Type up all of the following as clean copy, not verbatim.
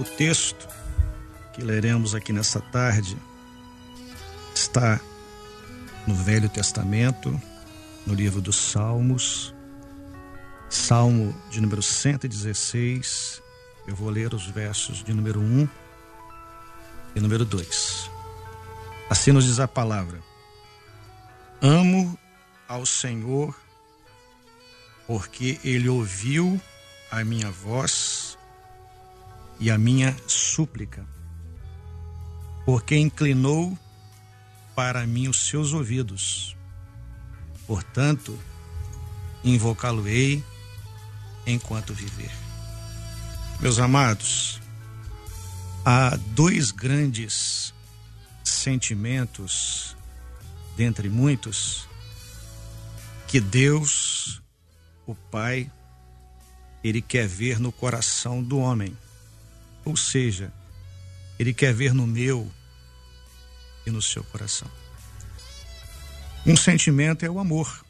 O texto que leremos aqui nessa tarde está no Velho Testamento, no livro dos Salmos, Salmo de número 116. Eu vou ler os versos de número 1 e número 2. Assim nos diz a palavra: Amo ao Senhor, porque Ele ouviu a minha voz e a minha súplica, porque inclinou para mim os seus ouvidos. Portanto, invocá-lo-ei enquanto viver. Meus amados, há dois grandes sentimentos, dentre muitos, que Deus, o Pai, Ele quer ver no coração do homem. Ou seja, Ele quer ver no meu e no seu coração. Um sentimento é o amor.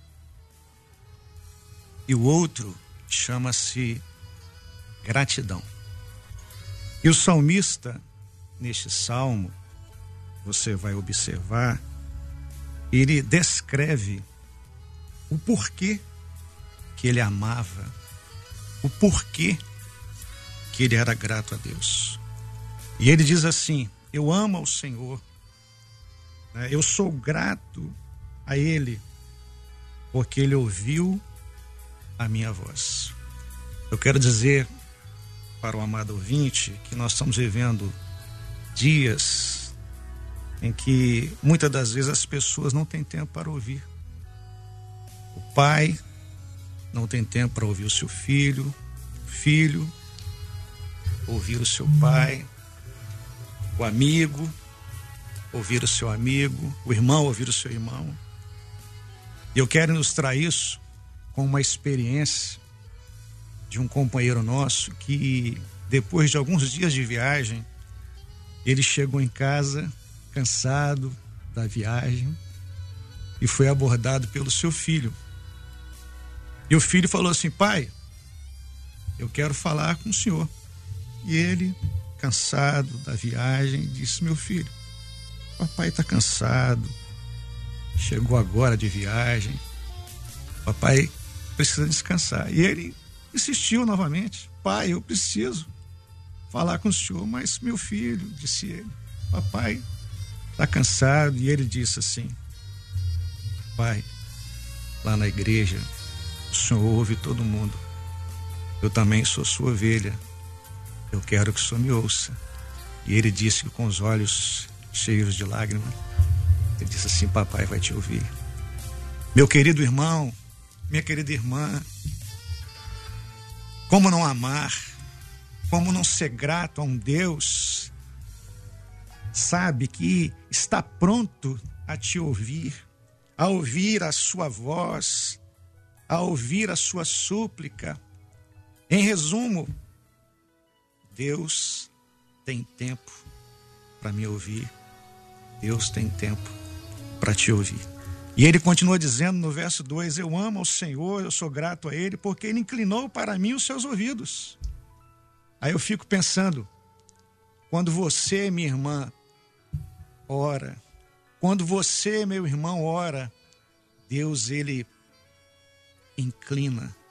E o outro chama-se gratidão. E o salmista, neste salmo, você vai observar, ele descreve o porquê que ele amava, o porquê que ele era grato a Deus. E ele diz assim: eu amo ao Senhor, eu sou grato a Ele, porque Ele ouviu a minha voz. Eu quero dizer para o amado ouvinte que nós estamos vivendo dias em que muitas das vezes as pessoas não têm tempo para ouvir. O pai não tem tempo para ouvir o seu filho, o filho ouvir o seu pai, o amigo ouvir o seu amigo, o irmão ouvir o seu irmão. E eu quero ilustrar isso com uma experiência de um companheiro nosso que, depois de alguns dias de viagem, ele chegou em casa cansado da viagem e foi abordado pelo seu filho. E o filho falou assim: pai, eu quero falar com o senhor. E ele, cansado da viagem, disse: meu filho, papai está cansado, chegou agora de viagem, papai precisa descansar. E ele insistiu novamente: pai, eu preciso falar com o senhor. Mas meu filho, disse ele, papai está cansado. E ele disse assim: pai, lá na igreja o senhor ouve todo mundo, eu também sou sua ovelha, eu quero que o senhor me ouça. E ele disse que com os olhos cheios de lágrimas, ele disse assim: papai vai te ouvir. Meu querido irmão, minha querida irmã, como não amar, como não ser grato a um Deus, sabe, que está pronto a te ouvir, a ouvir a sua voz, a ouvir a sua súplica. Em resumo, Deus tem tempo para me ouvir, Deus tem tempo para te ouvir. E ele continua dizendo no verso 2: eu amo ao Senhor, eu sou grato a Ele, porque Ele inclinou para mim os seus ouvidos. Aí eu fico pensando, quando você, minha irmã, ora, quando você, meu irmão, ora, Deus, Ele inclina.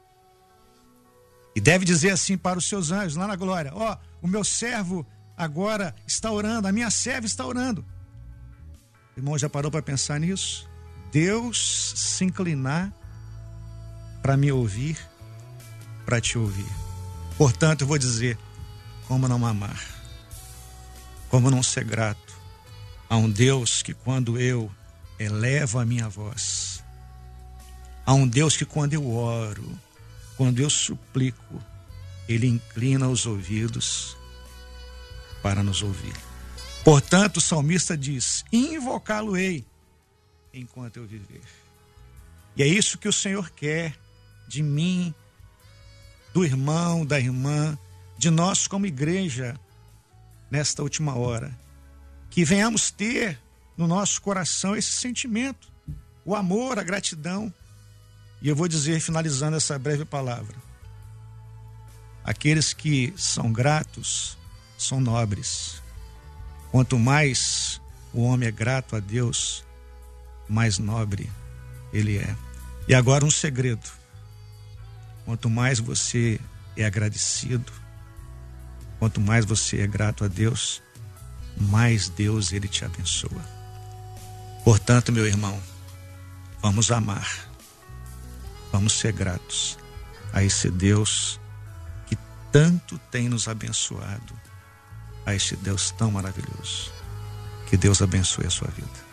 E deve dizer assim para os seus anjos lá na glória: ó, o meu servo agora está orando, a minha serva está orando. O irmão já parou para pensar nisso? Deus se inclinar para me ouvir, para te ouvir. Portanto, eu vou dizer: como não amar? Como não ser grato a um Deus que, quando eu elevo a minha voz, a um Deus que, quando eu oro, quando eu suplico, Ele inclina os ouvidos para nos ouvir. Portanto, o salmista diz: invocá-lo-ei enquanto eu viver. E é isso que o Senhor quer de mim, do irmão, da irmã, de nós como igreja, nesta última hora. Que venhamos ter no nosso coração esse sentimento, o amor, a gratidão. E eu vou dizer, finalizando essa breve palavra: aqueles que são gratos são nobres. Quanto mais o homem é grato a Deus, mais nobre ele é. E agora um segredo: quanto mais você é agradecido, quanto mais você é grato a Deus, mais Deus ele te abençoa. Portanto, meu irmão, vamos amar, vamos ser gratos a esse Deus que tanto tem nos abençoado, a este Deus tão maravilhoso. Que Deus abençoe a sua vida.